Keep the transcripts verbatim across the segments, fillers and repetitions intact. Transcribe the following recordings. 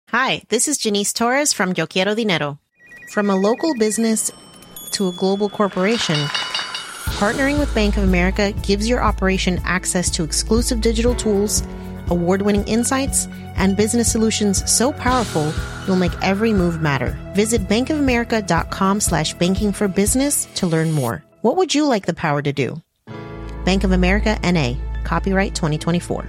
Hi, this is Janice Torres from Yo Quiero Dinero. From a local business to a global corporation, partnering with Bank of America gives your operation access to exclusive digital tools, award-winning insights, and business solutions so powerful you'll make every move matter. Visit bankofamerica.com slash banking for business to learn more. What would you like the power to do? Bank of America, N A. Copyright twenty twenty-four.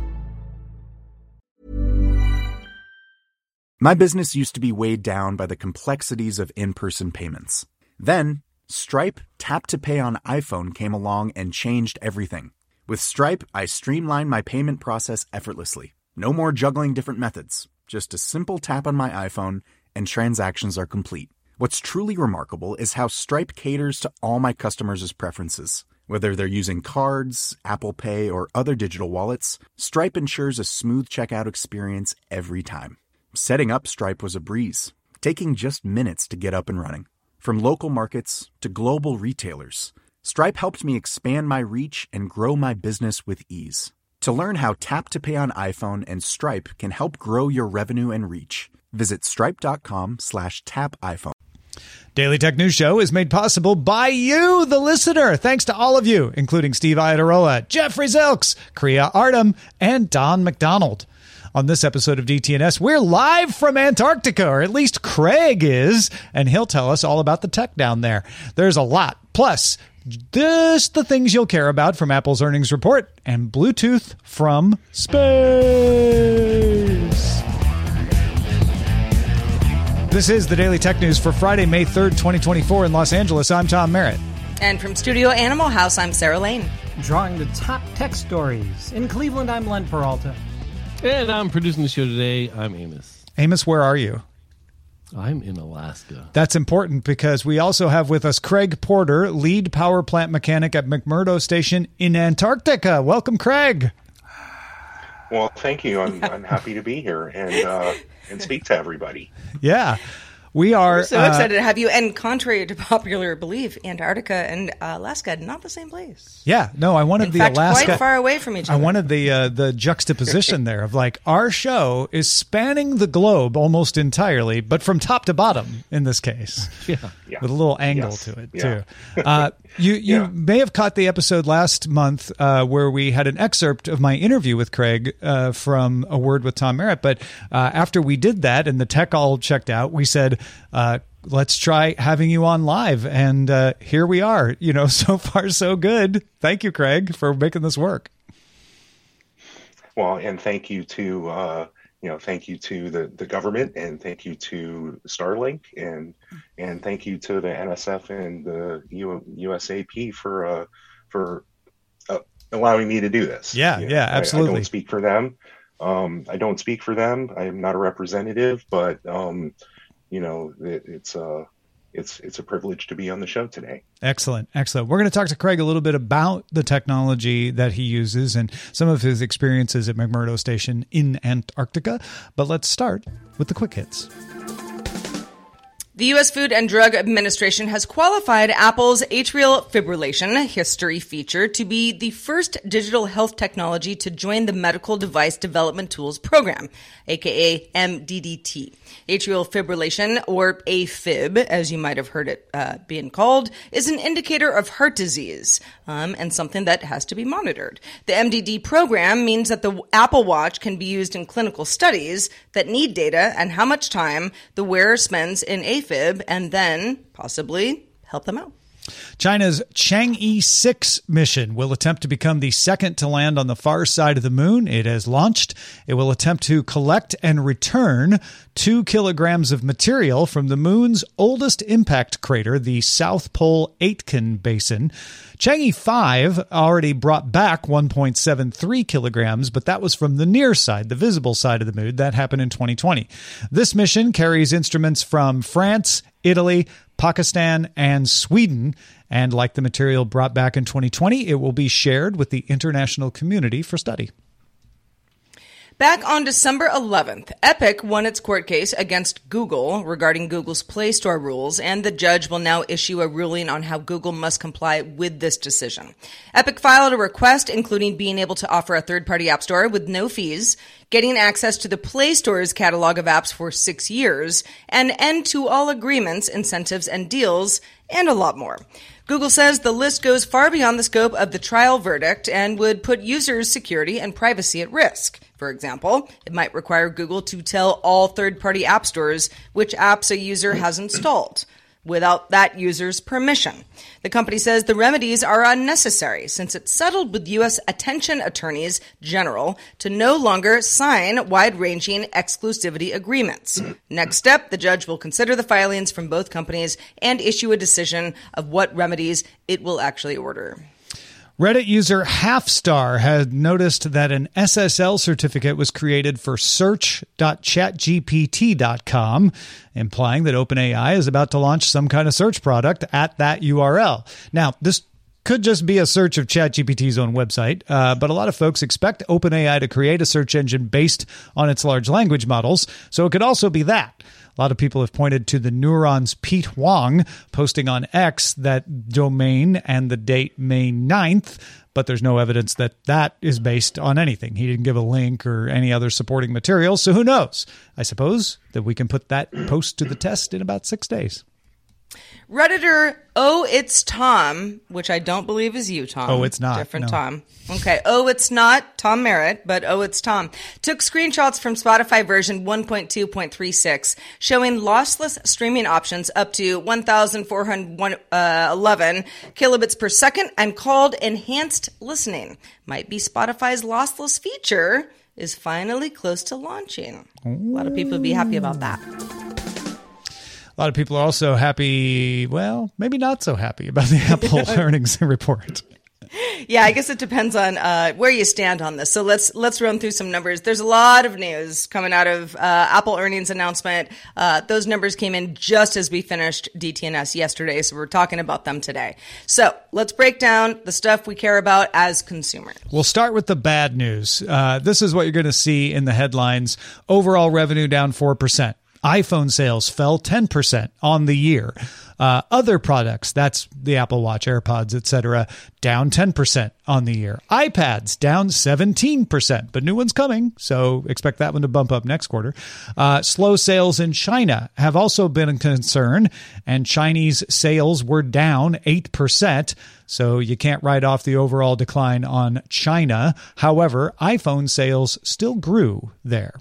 My business used to be weighed down by the complexities of in-person payments. Then, Stripe Tap to Pay on iPhone came along and changed everything. With Stripe, I streamlined my payment process effortlessly. No more juggling different methods. Just a simple tap on my iPhone and transactions are complete. What's truly remarkable is how Stripe caters to all my customers' preferences. Whether they're using cards, Apple Pay, or other digital wallets, Stripe ensures a smooth checkout experience every time. Setting up Stripe was a breeze, taking just minutes to get up and running. From local markets to global retailers, Stripe helped me expand my reach and grow my business with ease. To learn how Tap to Pay on iPhone and Stripe can help grow your revenue and reach, visit stripe.com slash tap iPhone. Daily Tech News Show is made possible by you, the listener. Thanks to all of you, including Steve Iadarola, Jeffrey Zilks, Kriya Artem, and Don McDonald. On this episode of D T N S, we're live from Antarctica, or at least Craig is, and he'll tell us all about the tech down there. There's a lot. Plus, just the things you'll care about from Apple's earnings report and Bluetooth from space. This is the Daily Tech News for Friday, May third, twenty twenty-four in Los Angeles. I'm Tom Merritt. And from Studio Animal House, I'm Sarah Lane. Drawing the top tech stories. In Cleveland, I'm Len Peralta. And I'm producing the show today. I'm Amos. Amos, where are you? I'm in Alaska. That's important because we also have with us Craig Porter, lead power plant mechanic at McMurdo Station in Antarctica. Welcome, Craig. Well, thank you. I'm I'm happy to be here and uh, and speak to everybody. Yeah. We are We're so uh, excited to have you. And contrary to popular belief, Antarctica and uh, Alaska not the same place. Yeah, no, I wanted In the fact, Alaska quite far away from each other. I wanted the uh, the juxtaposition there of like our show is spanning the globe almost entirely, but from top to bottom in this case, yeah, yeah. with a little angle yes. to it yeah. too. Uh, you you yeah. may have caught the episode last month uh, where we had an excerpt of my interview with Craig uh, from A Word with Tom Merritt, but uh, after we did that and the tech all checked out, we said. Uh, Let's try having you on live. And uh, here we are. You know, so far, so good. Thank you, Craig, for making this work. Well, and thank you to, uh, you know, thank you to the, the government and thank you to Starlink and and thank you to the N S F and the U- USAP for uh, for uh, allowing me to do this. Yeah, you know, yeah, absolutely. I, I don't speak for them. Um, I don't speak for them. I am not a representative, but um, you know, it, it's uh, it's it's a privilege to be on the show today. Excellent, excellent. We're going to talk to Craig a little bit about the technology that he uses and some of his experiences at McMurdo Station in Antarctica. But let's start with the quick hits. The U S Food and Drug Administration has qualified Apple's atrial fibrillation history feature to be the first digital health technology to join the Medical Device Development Tools Program, aka M D D T. Atrial fibrillation, or AFib, as you might have heard it uh, being called, is an indicator of heart disease um, and something that has to be monitored. The M D D program means that the Apple Watch can be used in clinical studies that need data and how much time the wearer spends in AFib, and then possibly help them out. China's Chang'e six mission will attempt to become the second to land on the far side of the moon. It has launched. It will attempt to collect and return two kilograms of material from the moon's oldest impact crater, the South Pole Aitken Basin. Chang'e five already brought back one point seven three kilograms, but that was from the near side, the visible side of the moon. That happened in twenty twenty. This mission carries instruments from France, Italy, Pakistan, and Sweden. And like the material brought back in twenty twenty, it will be shared with the international community for study. Back on December eleventh, Epic won its court case against Google regarding Google's Play Store rules, and the judge will now issue a ruling on how Google must comply with this decision. Epic filed a request including being able to offer a third-party app store with no fees, getting access to the Play Store's catalog of apps for six years, an end to all agreements, incentives, and deals, and a lot more. Google says the list goes far beyond the scope of the trial verdict and would put users' security and privacy at risk. For example, it might require Google to tell all third-party app stores which apps a user has installed, without that user's permission. The company says the remedies are unnecessary since it settled with U S attention attorneys general to no longer sign wide-ranging exclusivity agreements. Next step, the judge will consider the filings from both companies and issue a decision of what remedies it will actually order. Reddit user Halfstar had noticed that an S S L certificate was created for search dot chat G P T dot com, implying that OpenAI is about to launch some kind of search product at that U R L. Now, this could just be a search of ChatGPT's own website, uh, but a lot of folks expect OpenAI to create a search engine based on its large language models, so it could also be that. A lot of people have pointed to the Neuron's Pete Huang posting on X that domain and the date May ninth, but there's no evidence that that is based on anything. He didn't give a link or any other supporting material, so who knows? I suppose that we can put that post to the test in about six days. Redditor Oh It's Tom, which I don't believe is you, Tom. Oh, it's not. Different no. Tom. Okay. Oh, it's not Tom Merritt, but Oh, it's Tom. Took screenshots from Spotify version one point two point three six showing lossless streaming options up to one thousand four hundred eleven kilobits per second and called enhanced listening. Might be Spotify's lossless feature is finally close to launching. A lot of people would be happy about that. A lot of people are also happy, well, maybe not so happy about the Apple earnings report. Yeah, I guess it depends on uh, where you stand on this. So let's let's run through some numbers. There's a lot of news coming out of uh, Apple earnings announcement. Uh, those numbers came in just as we finished D T N S yesterday, so we're talking about them today. So let's break down the stuff we care about as consumers. We'll start with the bad news. Uh, this is what you're going to see in the headlines. Overall revenue down four percent. iPhone sales fell ten percent on the year. Uh, other products, that's the Apple Watch, AirPods, et cetera, down ten percent on the year. iPads down seventeen percent, but new one's coming, so expect that one to bump up next quarter. Uh, slow sales in China have also been a concern, and Chinese sales were down eight percent, so you can't write off the overall decline on China. However, iPhone sales still grew there.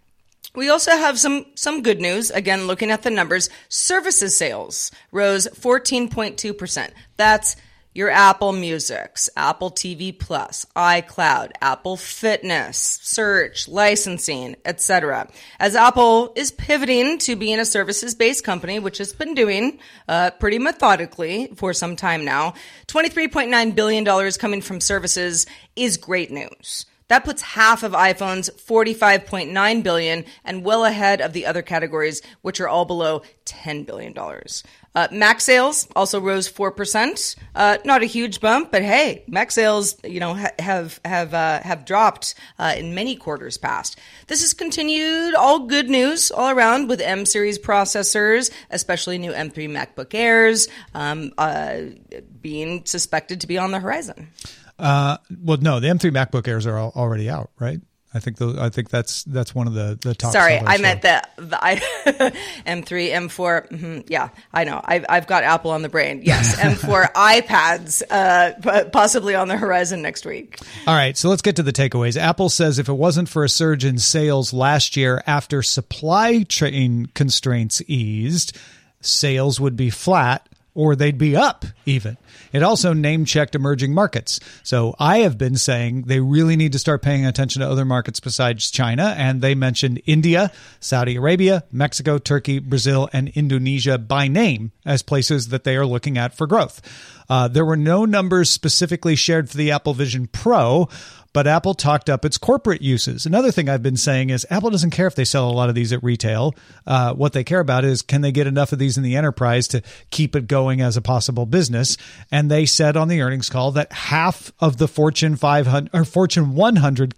We also have some, some good news. Again, looking at the numbers, services sales rose fourteen point two percent. That's your Apple Musics, Apple T V Plus, iCloud, Apple Fitness, search, licensing, et cetera. As Apple is pivoting to being a services-based company, which it's been doing uh, pretty methodically for some time now, twenty-three point nine billion dollars coming from services is great news. That puts half of iPhone's forty-five point nine billion dollars and well ahead of the other categories, which are all below ten billion dollars. Uh, Mac sales also rose four percent. Uh, not a huge bump, but hey, Mac sales, you know, ha- have have uh, have dropped uh, in many quarters past. This has continued all good news all around with M series processors, especially new M three MacBook Airs, um, uh, being suspected to be on the horizon. Uh, well, no, the M three MacBook Airs are all, already out, right? I think those, I think that's that's one of the, the top. Sorry, sellers, I so. meant the, the I, M three, M four. Mm-hmm, yeah, I know. I've I've got Apple on the brain. Yes, M four iPads, uh, possibly on the horizon next week. All right, so let's get to the takeaways. Apple says if it wasn't for a surge in sales last year after supply chain constraints eased, sales would be flat or they'd be up even. It also name-checked emerging markets. So I have been saying they really need to start paying attention to other markets besides China, and they mentioned India, Saudi Arabia, Mexico, Turkey, Brazil, and Indonesia by name as places that they are looking at for growth. Uh, there were no numbers specifically shared for the Apple Vision Pro, but Apple talked up its corporate uses. Another thing I've been saying is Apple doesn't care if they sell a lot of these at retail. Uh, what they care about is can they get enough of these in the enterprise to keep it going as a possible business. And they said on the earnings call that half of the Fortune five hundred or Fortune one hundred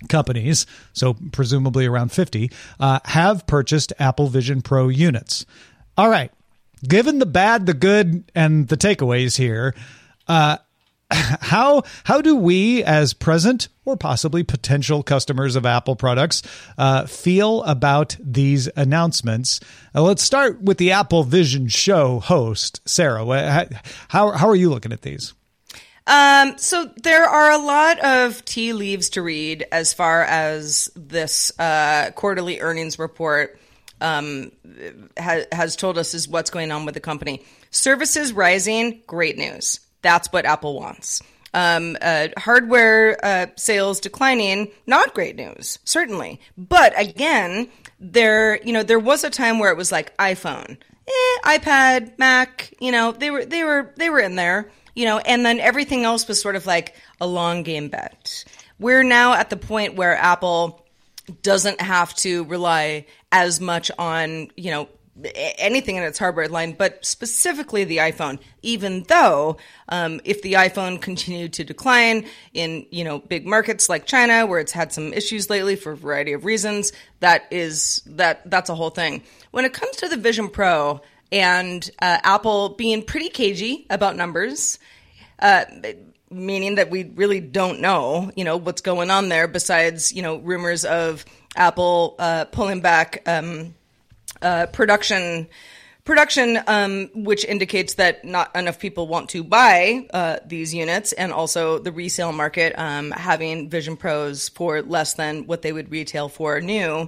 companies, so presumably around fifty, uh, have purchased Apple Vision Pro units. All right. Given the bad, the good, and the takeaways here, uh, how how do we, as present or possibly potential customers of Apple products, uh, feel about these announcements? Uh, let's start with the Apple Vision Show host, Sarah. How how are you looking at these? Um, so there are a lot of tea leaves to read as far as this uh, quarterly earnings report um, ha- has told us is what's going on with the company. Services rising, great news. That's what Apple wants. Um, uh, hardware uh, sales declining, not great news, certainly. But again, there you know there was a time where it was like iPhone, eh, iPad, Mac. You know they were they were they were in there. You know, and then everything else was sort of like a long game bet. We're now at the point where Apple doesn't have to rely as much on, you know, anything in its hardware line, but specifically the iPhone, even though um, if the iPhone continued to decline in, you know, big markets like China, where it's had some issues lately for a variety of reasons, that is, that that's a whole thing. When it comes to the Vision Pro, and uh, Apple being pretty cagey about numbers, uh, meaning that we really don't know, you know, what's going on there besides, you know, rumors of Apple uh, pulling back um, uh, production, production, um, which indicates that not enough people want to buy uh, these units, and also the resale market um, having Vision Pros for less than what they would retail for new.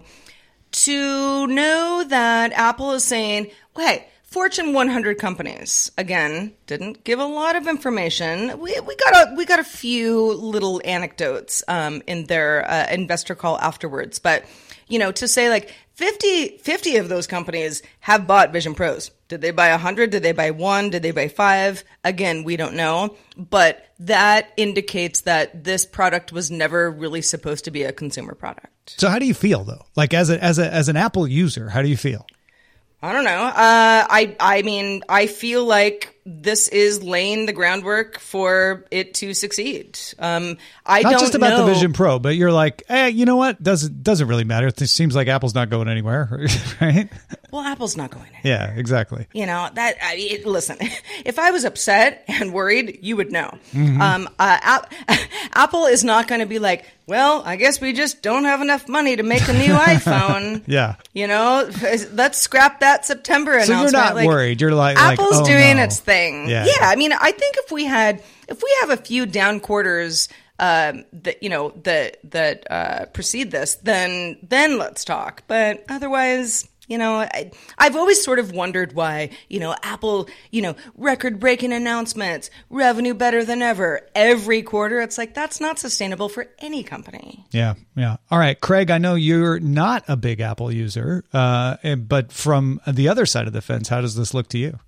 To know that Apple is saying, well, hey, Fortune one hundred companies, again, didn't give a lot of information. We we got a we got a few little anecdotes um, in their uh, investor call afterwards, but you know, to say like fifty, fifty of those companies have bought Vision Pros. Did they buy one hundred? Did they buy one? Did they buy five? Again, we don't know, but that indicates that this product was never really supposed to be a consumer product. So how do you feel though? Like as a as a as an Apple user, how do you feel? I don't know. Uh, I I mean, I feel like this is laying the groundwork for it to succeed. Um, I not don't just about know. the Vision Pro, but you're like, hey, you know what? Doesn't doesn't really matter. It seems like Apple's not going anywhere, right? Well, Apple's not going anywhere. Yeah, exactly. You know that. I mean, listen, if I was upset and worried, you would know. Mm-hmm. Um, uh, App- Apple is not going to be like, well, I guess we just don't have enough money to make a new iPhone. Yeah. You know, let's scrap that September announcement. So you're not like, worried. You're like, Apple's like, oh, doing no. its thing. Yeah. Yeah. I mean, I think if we had, if we have a few down quarters, um, that, you know, that, that, uh, precede this, then, then let's talk. But otherwise, you know, I, I've always sort of wondered why, you know, Apple, you know, record-breaking announcements, revenue better than ever, every quarter. It's like, that's not sustainable for any company. Yeah, yeah. All right, Craig, I know you're not a big Apple user, uh, but from the other side of the fence, how does this look to you?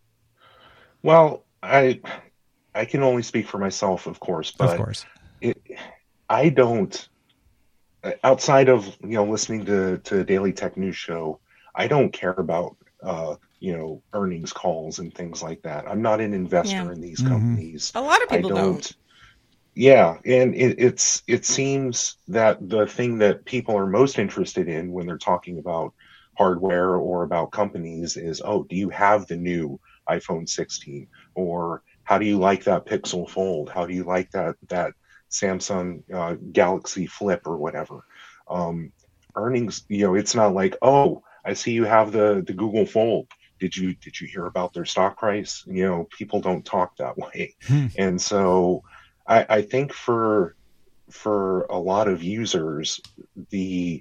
Well, I I can only speak for myself, of course, but of course. It, I don't, outside of, you know, listening to, to Daily Tech News Show, I don't care about, uh, you know, earnings calls and things like that. I'm not an investor Yeah. in these Mm-hmm. companies. A lot of people I don't, don't. Yeah, and it, it's it seems that the thing that people are most interested in when they're talking about hardware or about companies is, oh, do you have the new iPhone sixteen? Or how do you like that Pixel Fold? How do you like that that Samsung uh, Galaxy Flip or whatever? Um, earnings, you know, it's not like, oh, I see you have the, the Google Fold. Did you did you hear about their stock price? You know, people don't talk that way. Hmm. And so I, I think for for a lot of users, the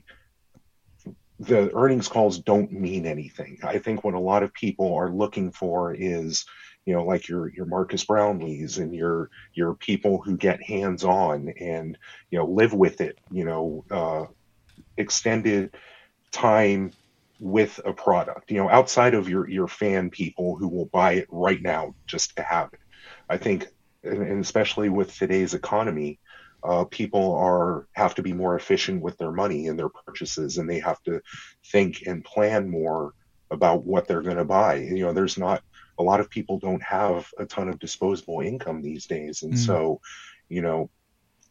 the earnings calls don't mean anything. I think what a lot of people are looking for is, you know, like your your Marcus Brownlees and your your people who get hands on and, you know, live with it, you know, uh, extended time with a product, you know, outside of your, your fan people who will buy it right now just to have it. I think, and especially with today's economy, uh, people are have to be more efficient with their money and their purchases, and they have to think and plan more about what they're going to buy. You know, there's not a lot of people don't have a ton of disposable income these days, and Mm. so, you know,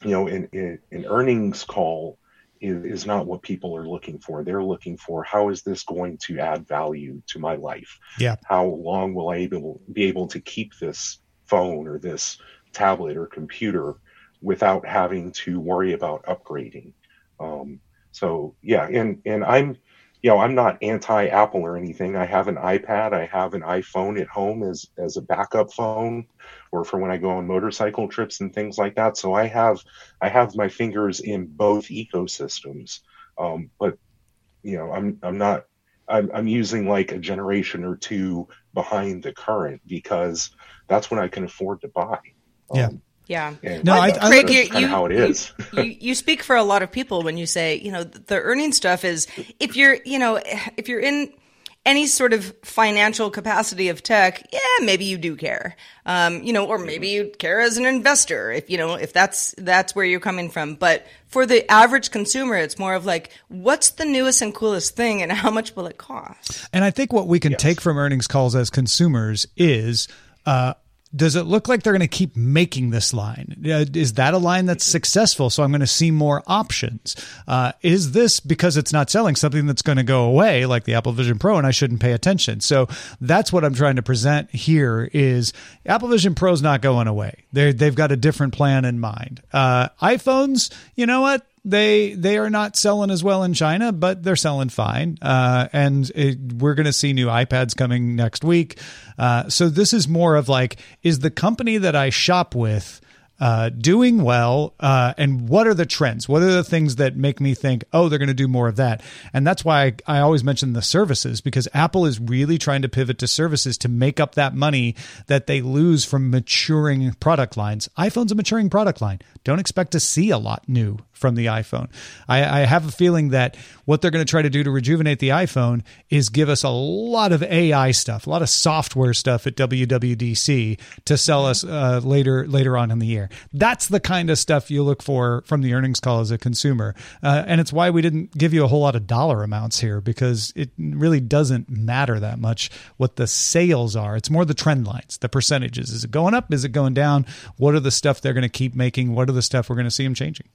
you know, an, an earnings call is, is not what people are looking for. They're looking for, how is this going to add value to my life? Yeah. How long will I able, be able to keep this phone or this tablet or computer without having to worry about upgrading? Um, so yeah, and, and I'm, you know, I'm not anti-Apple or anything. I have an iPad, I have an iPhone at home as, as a backup phone, or for when I go on motorcycle trips and things like that. So I have, I have my fingers in both ecosystems. Um, but, you know, I'm, I'm not, I'm, I'm using like a generation or two behind the current, because that's when I can afford to buy. Um, yeah. Yeah. And No, I- that's, I- Craig, that's you, kind you, of how it is. you, you speak for a lot of people when you say, you know, the earning stuff is, if you're, you know, if you're in any sort of financial capacity of tech, yeah, maybe you do care, um, you know, or maybe you care as an investor, if, you know, if that's, that's where you're coming from. But for the average consumer, it's more of like, what's the newest and coolest thing and how much will it cost? And I think what we can Yes. take from earnings calls as consumers is, uh, does it look like they're going to keep making this line? Uh, is that a line that's successful? So I'm going to see more options. Uh, is this, because it's not selling, something that's going to go away like the Apple Vision Pro and I shouldn't pay attention? So that's what I'm trying to present here is Apple Vision Pro is not going away. They're, they've got a different plan in mind. Uh, iPhones, you know what? They they are not selling as well in China, but they're selling fine. Uh, and it, we're going to see new iPads coming next week. Uh, so this is more of like, is the company that I shop with uh, doing well? Uh, and what are the trends? What are the things that make me think, oh, they're going to do more of that? And that's why I, I always mention the services, because Apple is really trying to pivot to services to make up that money that they lose from maturing product lines. iPhone's a maturing product line. Don't expect to see a lot new from the iPhone. I, I have a feeling that what they're going to try to do to rejuvenate the iPhone is give us a lot of A I stuff, a lot of software stuff at W W D C to sell us uh, later later on in the year. That's the kind of stuff you look for from the earnings call as a consumer. Uh, and it's why we didn't give you a whole lot of dollar amounts here, because it really doesn't matter that much what the sales are. It's more the trend lines, the percentages. Is it going up? Is it going down? What are the stuff they're going to keep making? What are the stuff we're going to see them changing?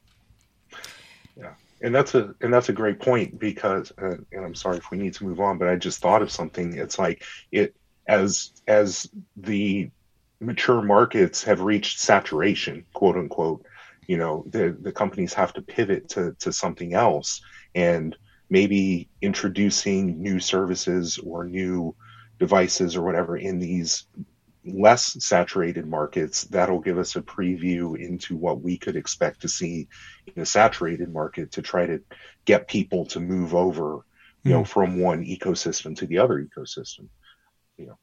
And that's a and that's a great point, because uh, and I'm sorry if we need to move on, but I just thought of something. It's like it as as the mature markets have reached saturation, quote unquote. You know, the the companies have to pivot to to something else, and maybe introducing new services or new devices or whatever in these less saturated markets. That'll give us a preview into what we could expect to see in a saturated market to try to get people to move over, you know, from one ecosystem to the other ecosystem. You know.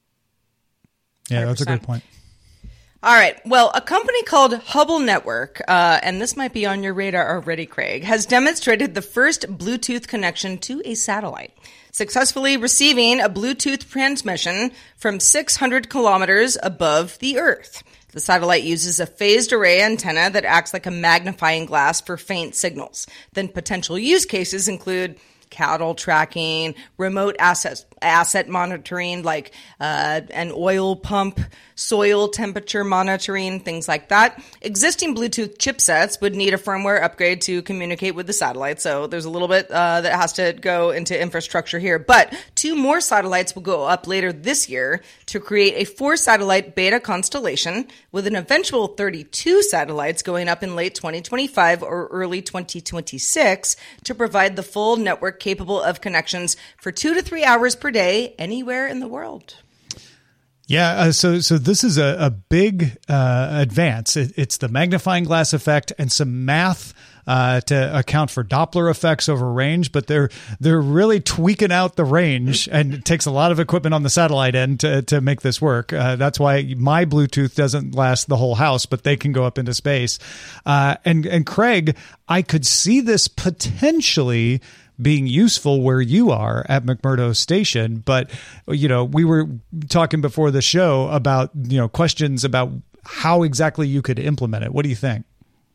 Yeah, that's a one hundred percent. good point. All right. Well, a company called Hubble Network, uh, and this might be on your radar already, Craig, has demonstrated the first Bluetooth connection to a satellite, successfully receiving a Bluetooth transmission from six hundred kilometers above the Earth. The satellite uses a phased array antenna that acts like a magnifying glass for faint signals. Then potential use cases include cattle tracking, remote asset asset monitoring, like uh, an oil pump, soil temperature monitoring, things like that. Existing Bluetooth chipsets would need a firmware upgrade to communicate with the satellite, so there's a little bit uh, that has to go into infrastructure here. But two more satellites will go up later this year to create a four-satellite beta constellation, with an eventual thirty-two satellites going up in late twenty twenty-five or early twenty twenty-six to provide the full network capable of connections for two to three hours per day anywhere in the world. Yeah, uh, so so this is a, a big uh, advance. It, it's the magnifying glass effect and some math uh, to account for Doppler effects over range, but they're they're really tweaking out the range, and it takes a lot of equipment on the satellite end to, to make this work. Uh, that's why my Bluetooth doesn't last the whole house, but they can go up into space. Uh, and and Craig, I could see this potentially being useful where you are at McMurdo Station. But, you know, we were talking before the show about, you know, questions about how exactly you could implement it. What do you think?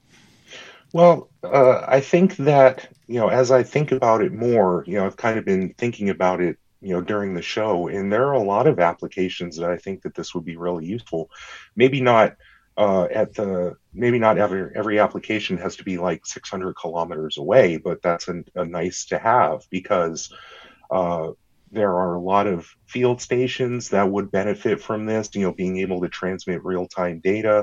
Well, uh, I think that, you know, as I think about it more, you know, I've kind of been thinking about it, you know, during the show, and there are a lot of applications that I think that this would be really useful. Maybe not uh, at the, maybe not every, every application has to be like six hundred kilometers away, but that's a, a nice to have, because uh, there are a lot of field stations that would benefit from this, you know, being able to transmit real-time data,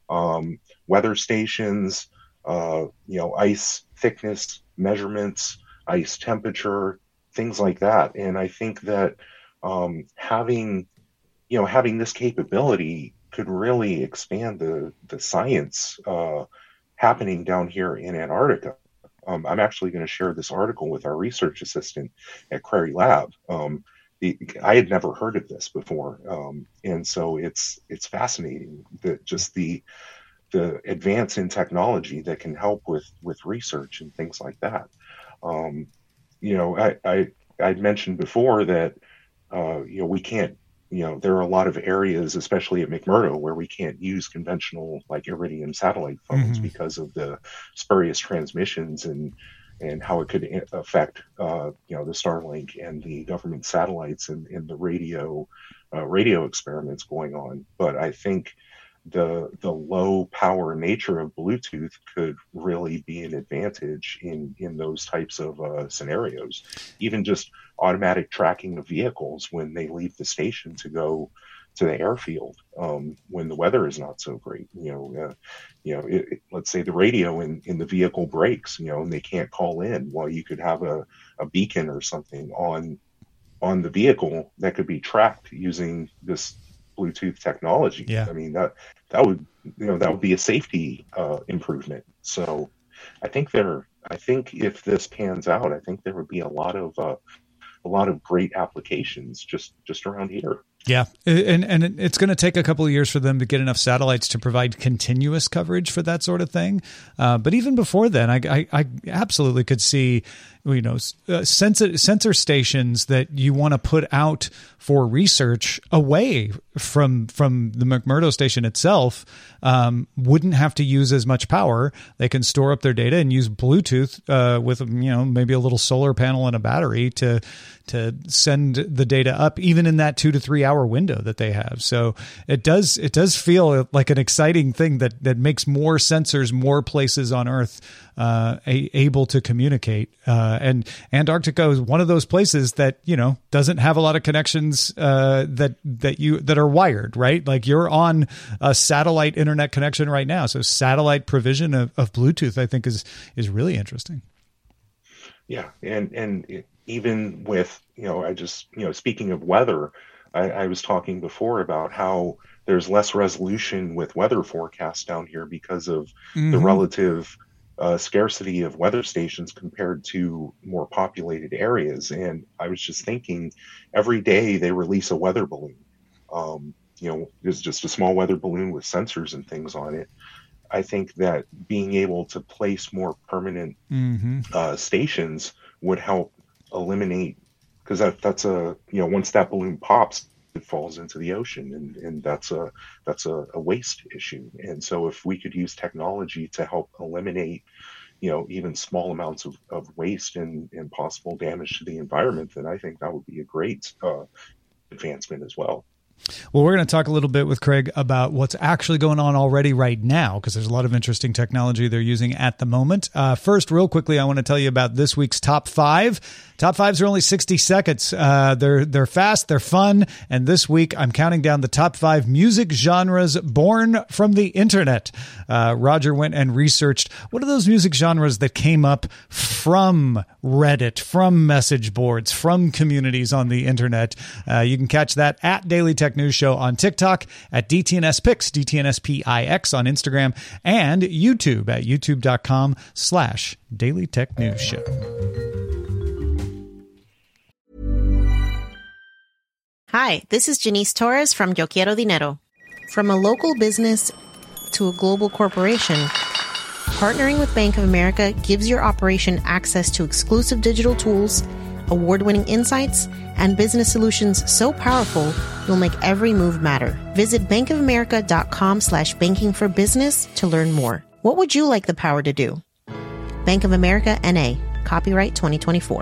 um, weather stations, uh, you know, ice thickness measurements, ice temperature, things like that. And I think that um, having, you know, having this capability could really expand the, the science uh, happening down here in Antarctica. Um, I'm actually going to share this article with our research assistant at Crary Lab. Um, the, I had never heard of this before, um, and so it's it's fascinating that just the the advance in technology that can help with with research and things like that. Um, you know, I, I I'd mentioned before that uh, you know we can't. You know, there are a lot of areas, especially at McMurdo, where we can't use conventional like Iridium satellite phones mm-hmm. because of the spurious transmissions and and how it could affect uh, you know the Starlink and the government satellites and, and the radio uh, radio experiments going on. But I think the the low power nature of Bluetooth could really be an advantage in in those types of uh, scenarios. Even just automatic tracking of vehicles when they leave the station to go to the airfield um, when the weather is not so great. You know, uh, you know. It, it, let's say the radio in, in the vehicle breaks, you know, and they can't call in. Well, you could have a, a beacon or something on on the vehicle that could be tracked using this Bluetooth technology. Yeah. I mean that that would you know that would be a safety uh, improvement. So I think there. I think if this pans out, I think there would be a lot of uh, a lot of great applications just just around here. Yeah, and and it's going to take a couple of years for them to get enough satellites to provide continuous coverage for that sort of thing. Uh, but even before then, I, I, I absolutely could see, you know, uh, sensor sensor stations that you want to put out for research away from from the McMurdo station itself um, wouldn't have to use as much power. They can store up their data and use Bluetooth uh, with, you know, maybe a little solar panel and a battery to to send the data up, even in that two to three hour window that they have. So it does it does feel like an exciting thing that that makes more sensors, more places on Earth uh, a, able to communicate. Uh, and Antarctica is one of those places that, you know, doesn't have a lot of connections uh, that that you that are wired, right? Like you're on a satellite internet connection right now. So satellite provision of, of Bluetooth, I think, is is really interesting. Yeah, and and it, even with, you know, I just, you know, speaking of weather, I, I was talking before about how there's less resolution with weather forecasts down here because of mm-hmm. the relative uh, scarcity of weather stations compared to more populated areas. And I was just thinking, every day they release a weather balloon. Um, you know, it's just a small weather balloon with sensors and things on it. I think that being able to place more permanent mm-hmm. uh, stations would help eliminate, because that, that's a, you know, once that balloon pops, it falls into the ocean, and, and that's a that's a, a waste issue. And so if we could use technology to help eliminate, you know, even small amounts of, of waste and, and possible damage to the environment, then I think that would be a great uh, advancement as well. Well, we're going to talk a little bit with Craig about what's actually going on already right now, because there's a lot of interesting technology they're using at the moment. Uh, first, real quickly, I want to tell you about this week's top five. Top fives are only sixty seconds. Uh, they're they're fast, they're fun, and this week I'm counting down the top five music genres born from the internet. Uh, Roger went and researched what are those music genres that came up from Reddit, from message boards, from communities on the internet. Uh, you can catch that at Daily Tech News Show on TikTok, at D T N S Pix, D T N S P I X on Instagram, and YouTube at youtube.com slash Daily Tech News Show. Hi, this is Janice Torres from Yo Quiero Dinero. From a local business to a global corporation, partnering with Bank of America gives your operation access to exclusive digital tools, award-winning insights, and business solutions so powerful you'll make every move matter. Visit bankofamerica.com slash banking for business to learn more. What would you like the power to do? Bank of America, N A. Copyright twenty twenty-four.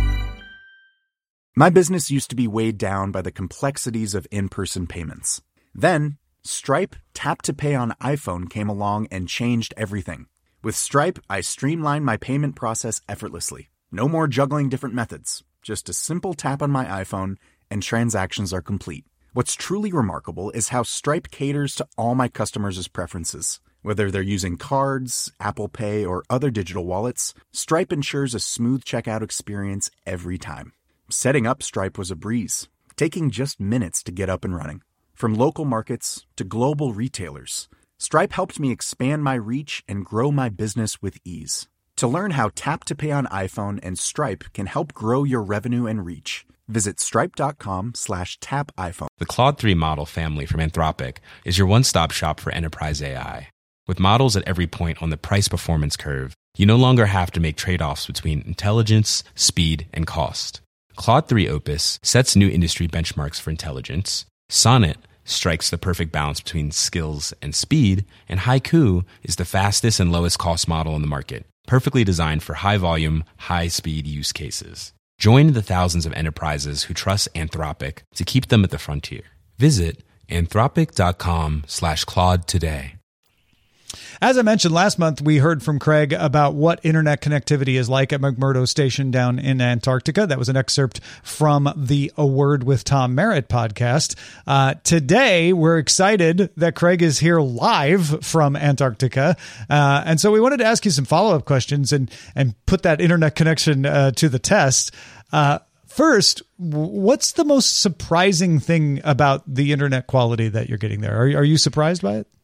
My business used to be weighed down by the complexities of in-person payments. Then, Stripe Tap to Pay on iPhone came along and changed everything. With Stripe, I streamlined my payment process effortlessly. No more juggling different methods. Just a simple tap on my iPhone and transactions are complete. What's truly remarkable is how Stripe caters to all my customers' preferences. Whether they're using cards, Apple Pay, or other digital wallets, Stripe ensures a smooth checkout experience every time. Setting up Stripe was a breeze, taking just minutes to get up and running. From local markets to global retailers, Stripe helped me expand my reach and grow my business with ease. To learn how Tap to Pay on iPhone and Stripe can help grow your revenue and reach, visit stripe.com slash tap iPhone. The Claude three model family from Anthropic is your one-stop shop for enterprise A I. With models at every point on the price-performance curve, you no longer have to make trade-offs between intelligence, speed, and cost. Claude three Opus sets new industry benchmarks for intelligence. Sonnet strikes the perfect balance between skills and speed. And Haiku is the fastest and lowest cost model in the market, perfectly designed for high-volume, high-speed use cases. Join the thousands of enterprises who trust Anthropic to keep them at the frontier. Visit anthropic.com slash Claude today. As I mentioned last month, we heard from Craig about what internet connectivity is like at McMurdo Station down in Antarctica. That was an excerpt from the A Word with Tom Merritt podcast. Uh, today, we're excited that Craig is here live from Antarctica. Uh, and so we wanted to ask you some follow-up questions and, and put that internet connection uh, to the test. Uh, first, what's the most surprising thing about the internet quality that you're getting there? Are, are you surprised by it?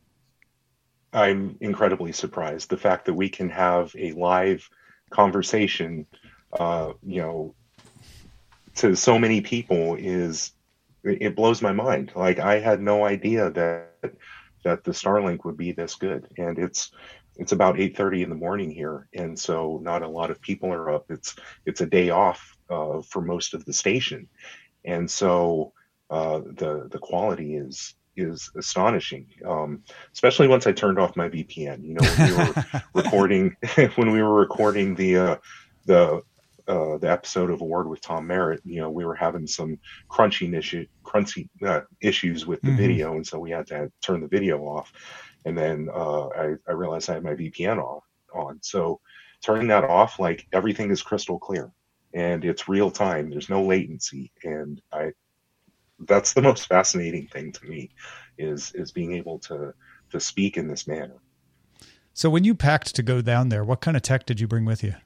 I'm incredibly surprised. The fact that we can have a live conversation, uh, you know, to so many people is, it blows my mind. Like, I had no idea that that the Starlink would be this good. And it's it's about eight thirty in the morning here, and so not a lot of people are up. It's it's a day off uh, for most of the station, and so uh, the the quality is. is astonishing, um, especially once I turned off my V P N. You know, when we were recording, when we were recording the uh, the uh, the episode of A Word with Tom Merritt, you know, we were having some crunching issue, crunchy uh, issues with the mm-hmm. video, and so we had to turn the video off. And then uh, I, I realized I had my V P N off on. So turning that off, like, everything is crystal clear, and it's real time. There's no latency, and I. That's the most fascinating thing to me, is is being able to to speak in this manner. So when you packed to go down there, what kind of tech did you bring with you?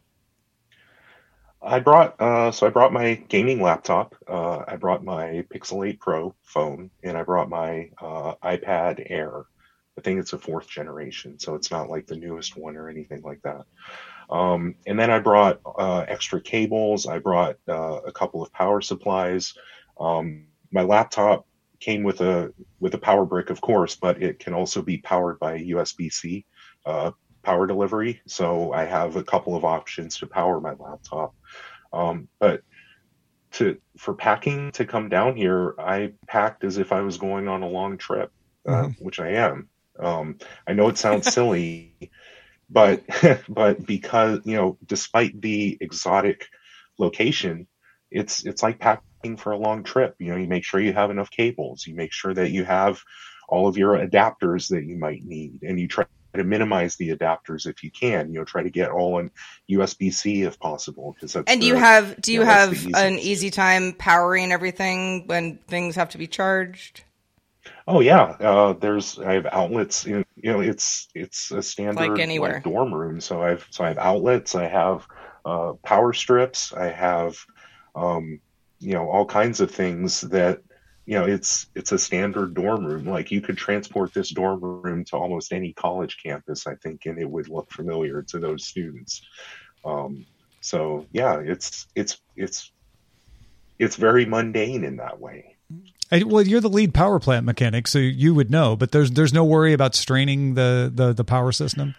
I brought uh, so I brought my gaming laptop. Uh, I brought my Pixel eight Pro phone, and I brought my uh, iPad Air. I think it's a fourth generation, so it's not like the newest one or anything like that. Um, and then I brought uh, extra cables. I brought uh, a couple of power supplies. Um, My laptop came with a with a power brick, of course, but it can also be powered by U S B C uh, power delivery. So I have a couple of options to power my laptop. Um, but to for packing to come down here, I packed as if I was going on a long trip, uh, mm-hmm. which I am. Um, I know it sounds silly, but but because, you know, despite the exotic location, it's it's like packing for a long trip. You know, you make sure you have enough cables, you make sure that you have all of your adapters that you might need, and you try to minimize the adapters if you can. You know, try to get all on U S B C if possible. Because and do you have do you, you know, have an easy time powering everything when things have to be charged? Oh yeah, uh, there's I have outlets. You know, you know it's it's a standard like anywhere like dorm room. So I've so I have outlets. I have uh, power strips. I have um, you know, all kinds of things that, you know, it's it's a standard dorm room. Like, you could transport this dorm room to almost any college campus, I think, and it would look familiar to those students. Um, so yeah, it's it's it's it's very mundane in that way. I, well, you're the lead power plant mechanic, so you would know. But there's there's no worry about straining the the, the power system.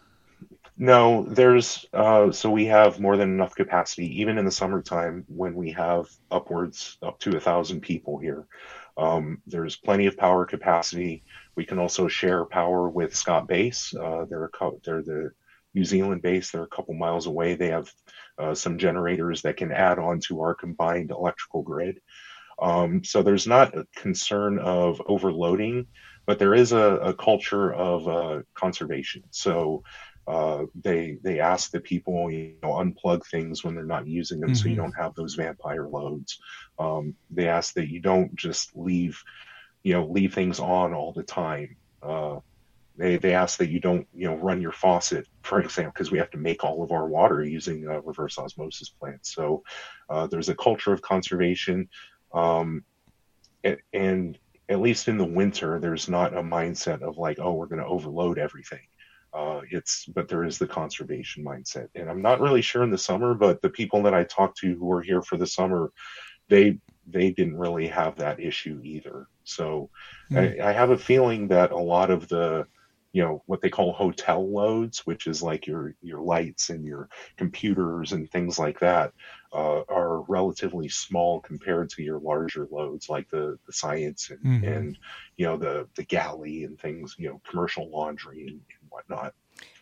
No, there's uh, so we have more than enough capacity, even in the summertime when we have upwards up to a thousand people here. Um, there's plenty of power capacity. We can also share power with Scott Base. Uh, they're a co- they're the New Zealand base. They're a couple miles away. They have uh, some generators that can add on to our combined electrical grid. Um, so there's not a concern of overloading, but there is a, a culture of uh, conservation. So uh, they they ask that people, you know, unplug things when they're not using them, mm-hmm. so you don't have those vampire loads. Um, they ask that you don't just leave, you know, leave things on all the time. Uh, they they ask that you don't, you know, run your faucet, for example, because we have to make all of our water using uh, reverse osmosis plants. So uh, there's a culture of conservation, um, and, and at least in the winter, there's not a mindset of like, oh, we're going to overload everything. Uh, it's, but there is the conservation mindset. And I'm not really sure in the summer, but the people that I talked to who were here for the summer, they, they didn't really have that issue either. So mm. I, I have a feeling that a lot of the, you know, what they call hotel loads, which is like your, your lights and your computers and things like that, uh, are relatively small compared to your larger loads, like the, the science and, mm-hmm. and, you know, the, the galley and things, you know, commercial laundry and, and whatnot.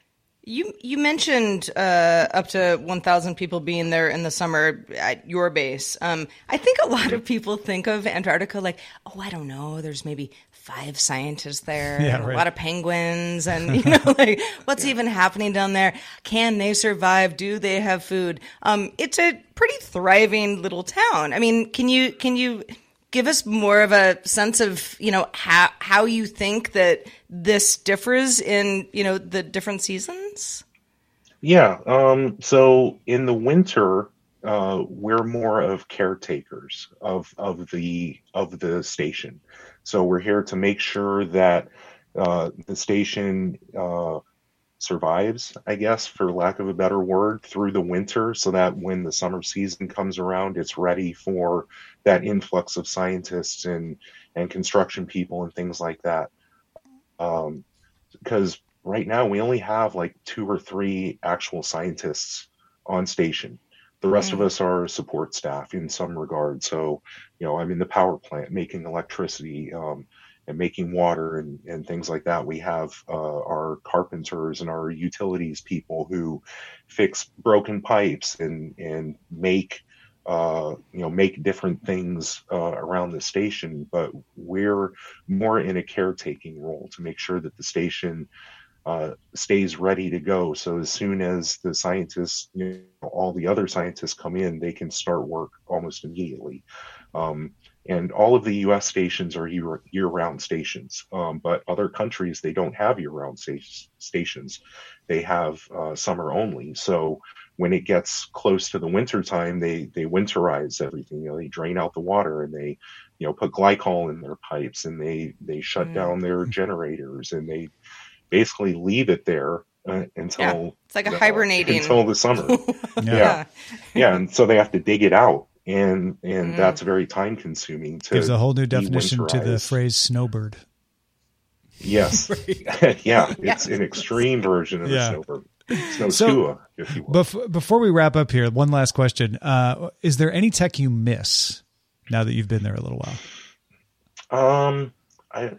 You you mentioned uh, up to one thousand people being there in the summer at your base. Um, I think a lot of people think of Antarctica like, oh, I don't know, there's maybe five scientists there, yeah, and right. a lot of penguins, and you know, like what's yeah. even happening down there? Can they survive? Do they have food? Um, it's a pretty thriving little town. I mean, can you can you give us more of a sense of, you know, how how you think that this differs in, you know, the different seasons? Yeah. Um, so in the winter, uh, we're more of caretakers of of the of the station. So we're here to make sure that uh, the station uh, survives, I guess, for lack of a better word, through the winter, so that when the summer season comes around, it's ready for that influx of scientists and, and construction people and things like that. Um, because right now we only have like two or three actual scientists on station. The rest mm. of us are support staff in some regard. So, you know, I'm in the power plant making electricity, um, and making water and, and things like that. We have uh, our carpenters and our utilities people who fix broken pipes and, and make, uh, you know, make different things uh, around the station. But we're more in a caretaking role to make sure that the station uh, stays ready to go. So as soon as the scientists, you know, all the other scientists come in, they can start work almost immediately. Um, And all of the U S stations are year, year-round stations, um, but other countries, they don't have year-round sta- stations. They have uh, summer only. So when it gets close to the winter time, they they winterize everything. You know, they drain out the water and they, you know, put glycol in their pipes and they they shut mm. down their generators and they basically leave it there uh, until yeah, it's like a uh, hibernating until the summer. yeah. yeah, yeah, and so they have to dig it out. And and mm. that's very time consuming. To Gives a whole new definition to the phrase snowbird. Yes. yeah. It's yeah. an extreme version of yeah. a snowbird. Snow so, skua, if you will. Bef- before we wrap up here, one last question. Uh, is there any tech you miss now that you've been there a little while? Um, I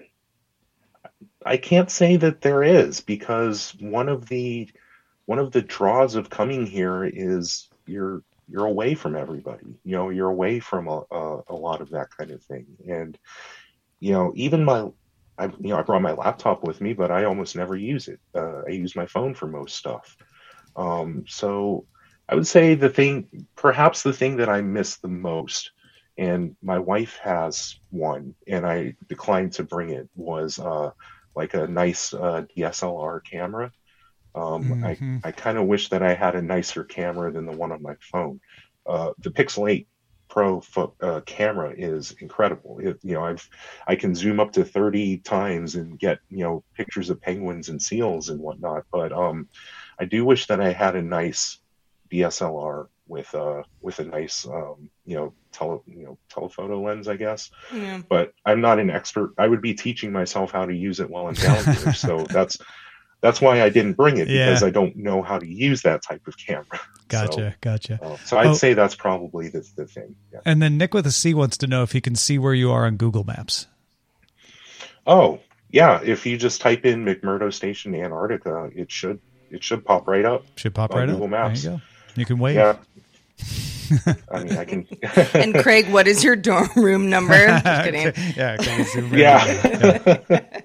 I can't say that there is, because one of the one of the draws of coming here is you're you're away from everybody, you know, you're away from a, a, a lot of that kind of thing. And, you know, even my, I, you know, I brought my laptop with me, but I almost never use it. Uh, I use my phone for most stuff. Um, so I would say the thing, perhaps the thing that I miss the most, and my wife has one and I declined to bring it, was uh, like a nice uh, D S L R camera. Um, mm-hmm. I, I kind of wish that I had a nicer camera than the one on my phone. Uh, the Pixel eight Pro fo- uh, camera is incredible. It, you know, I've I can zoom up to thirty times and get, you know, pictures of penguins and seals and whatnot. But um, I do wish that I had a nice D S L R with uh with a nice um, you know tele you know telephoto lens, I guess. Yeah. But I'm not an expert. I would be teaching myself how to use it while I'm down here. So that's. That's why I didn't bring it, because yeah. I don't know how to use that type of camera. Gotcha, so, gotcha. Uh, so I'd oh. say that's probably the, the thing. Yeah. And then Nick with a C wants to know if he can see where you are on Google Maps. Oh, yeah. If you just type in McMurdo Station, Antarctica, it should it should pop right up. Should pop right Google up. Maps. There you go. You can wave. Yeah. I mean, I can. And Craig, what is your dorm room number? Just kidding. Yeah. Okay, zoom in. Yeah. Yeah.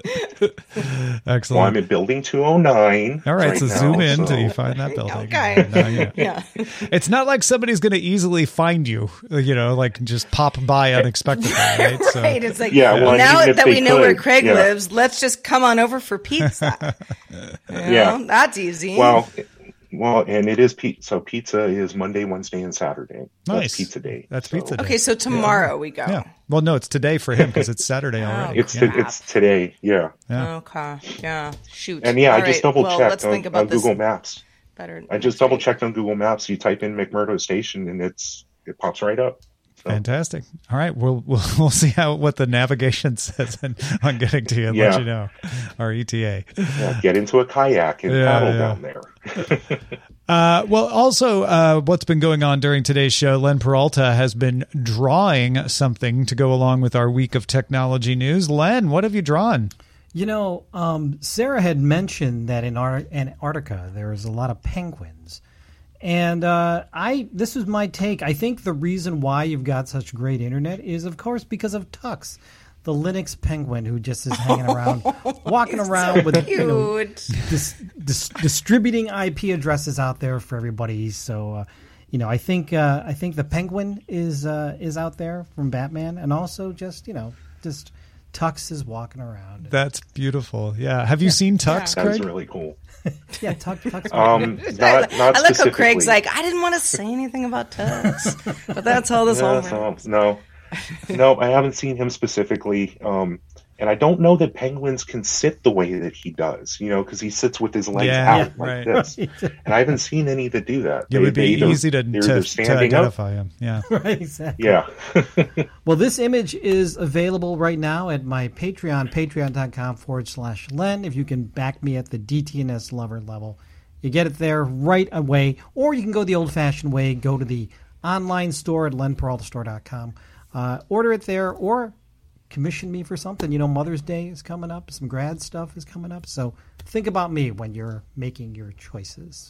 Excellent. Well, I'm in building two oh nine. All right, right so now, zoom in so- until you find that building. Okay. No, yeah. Yeah. It's not like somebody's going to easily find you, you know, like just pop by unexpectedly, right? So, Right. It's like, Yeah, well, now even if that they we know where could, Craig yeah. lives, let's just come on over for pizza. You Yeah. know, that's easy. Well, well, and it is pizza. So pizza is Monday, Wednesday, and Saturday. Nice. That's pizza day. That's So pizza day. okay, so tomorrow we go. Yeah. Well, no, it's today for him because it's Saturday already. It's yeah. t- it's today. Yeah. Yeah. Okay. Yeah. Shoot. And yeah, All I just right, double well, checked let's on, think about on this Google Maps. better. I just double checked on Google Maps. You type in McMurdo Station, and it's it pops right up. So, Fantastic. All right, we'll we'll we'll see how what the navigation says on, on getting to you and let Yeah. you know. Our E T A. yeah, get into a kayak and Yeah, paddle yeah. down there. Uh, well, also, uh, what's been going on during today's show, Len Peralta has been drawing something to go along with our week of technology news. Len, what have you drawn? You know, um, Sarah had mentioned that in Ar- Antarctica there is a lot of penguins. And uh, I, this was my take. I think the reason why you've got such great internet is, of course, because of Tux, the Linux penguin who just is hanging around, walking around with you know, Cute. dis- dis- distributing I P addresses out there for everybody. So, uh, you know, I think uh, I think the penguin is uh, is out there from Batman, and also just you know just Tux is walking around. That's beautiful. Yeah. Have you seen Tux, That is Craig? really cool. Yeah, Tux. Tux Um, not, not I like how specifically. Craig's like, I didn't want to say anything about Tux, but that's all this Yeah, whole so, no, no, I haven't seen him specifically. Um, and I don't know that penguins can sit the way that he does, you know, because he sits with his legs Yeah, out yeah, like right. this. And I haven't seen any that do that. It They- would they be either- easy to, they're to, either to standing up. identify him. Yeah. Right, exactly. Yeah. Well, this image is available right now at my Patreon, patreon.com forward slash Len. If you can back me at the D T N S lover level, you get it there right away. Or you can go the old-fashioned way, go to the online store at len peralta store dot com. Uh, order it there, or commission me for something. You know, Mother's Day is coming up. Some grad stuff is coming up. So think about me when you're making your choices.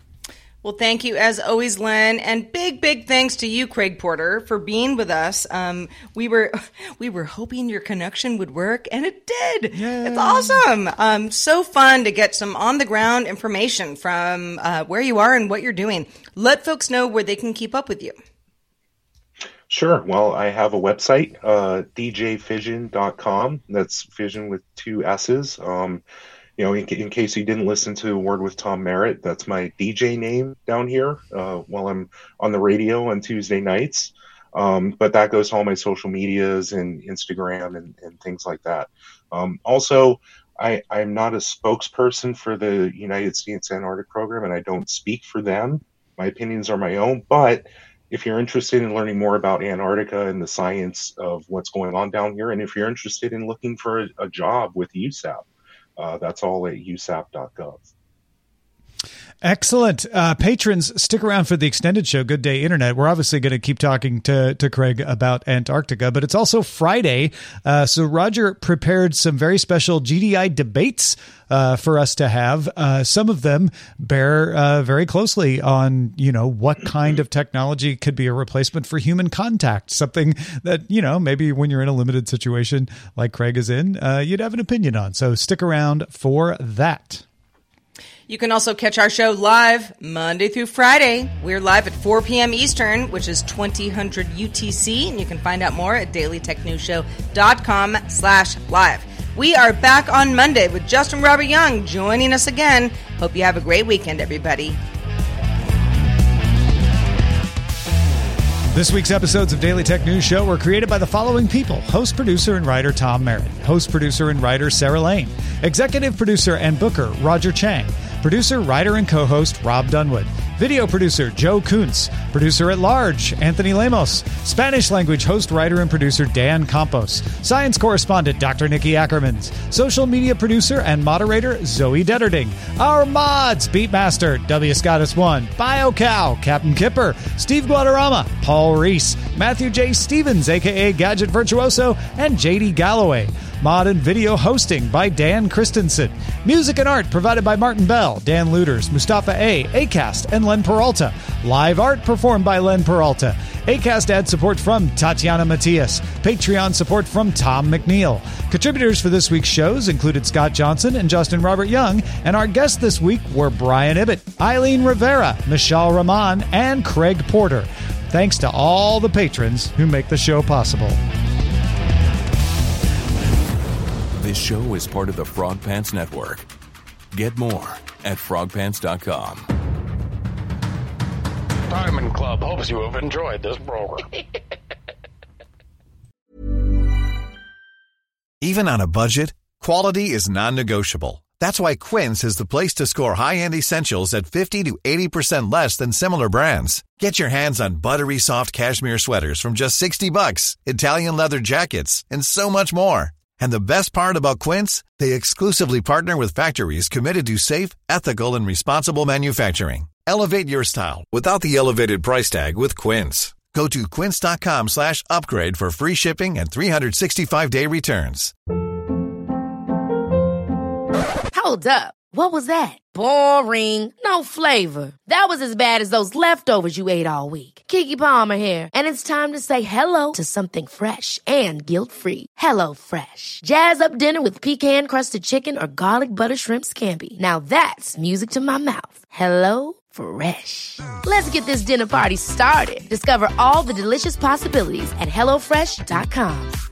Well, thank you as always, Len, and big, big thanks to you, Craig Porter, for being with us. Um, we were we were hoping your connection would work, and it did. Yay. It's awesome. Um, so fun to get some on the ground information from uh, where you are and what you're doing. Let folks know where they can keep up with you. Sure. Well, I have a website, uh, d j fission dot com. That's fission with two S's. Um, you know, in, in case you didn't listen to Word with Tom Merritt, that's my D J name down here uh, while I'm on the radio on Tuesday nights. Um, but that goes to all my social medias and Instagram and, and things like that. Um, also, I, I'm not a spokesperson for the United States Antarctic Program, and I don't speak for them. My opinions are my own, but if you're interested in learning more about Antarctica and the science of what's going on down here, and if you're interested in looking for a, a job with U S A P, uh, that's all at u s a p dot gov. Excellent. Uh, patrons, stick around for the extended show, Good Day Internet. We're obviously going to keep talking to, to Craig about Antarctica, but it's also Friday. Uh, so Roger prepared some very special G D I debates uh, for us to have. Uh, some of them bear uh, very closely on, you know, what kind of technology could be a replacement for human contact, something that, you know, maybe when you're in a limited situation like Craig is in, uh, you'd have an opinion on. So stick around for that. You can also catch our show live Monday through Friday. We're live at four p.m. Eastern, which is twenty hundred U T C, and you can find out more at daily tech news show dot com slash live. We are back on Monday with Justin Robert Young joining us again. Hope you have a great weekend, everybody. This week's episodes of Daily Tech News Show were created by the following people. Host, producer, and writer Tom Merritt. Host, producer, and writer Sarah Lane. Executive producer and booker Roger Chang. Producer, writer, and co-host Rob Dunwood. Video producer Joe Kuntz. Producer at large Anthony Lemos. Spanish language host, writer, and producer Dan Campos. Science correspondent Doctor Nikki Ackermans. Social media producer and moderator Zoe Detterding. Our mods Beatmaster W Scottus one, BioCow Captain Kipper, Steve Guadarrama, Paul Reese, Matthew J. Stevens aka Gadget Virtuoso, and J D Galloway. Mod and video hosting by Dan Christensen. Music and art provided by Martin Bell, Dan Luters, Mustafa A., Acast, and Len Peralta. Live art performed by Len Peralta. Acast ad support from Tatiana Matias. Patreon support from Tom McNeil. Contributors for this week's shows included Scott Johnson and Justin Robert Young, and our guests this week were Brian Ibbett, Eileen Rivera, Michelle Rahman, and Craig Porter. Thanks to all the patrons who make the show possible. This show is part of the Frog Pants Network. Get more at frog pants dot com. Diamond Club hopes you have enjoyed this program. Even on a budget, quality is non-negotiable. That's why Quince is the place to score high-end essentials at fifty to eighty percent less than similar brands. Get your hands on buttery soft cashmere sweaters from just sixty bucks, Italian leather jackets, and so much more. And the best part about Quince, they exclusively partner with factories committed to safe, ethical, and responsible manufacturing. Elevate your style without the elevated price tag with Quince. Go to quince.com slash upgrade for free shipping and three sixty-five day returns. Hold up. What was that? Boring. No flavor. That was as bad as those leftovers you ate all week. Keke Palmer here, and it's time to say hello to something fresh and guilt-free. Hello Fresh. Jazz up dinner with pecan-crusted chicken or garlic butter shrimp scampi. Now that's music to my mouth. Hello Fresh. Let's get this dinner party started. Discover all the delicious possibilities at hello fresh dot com.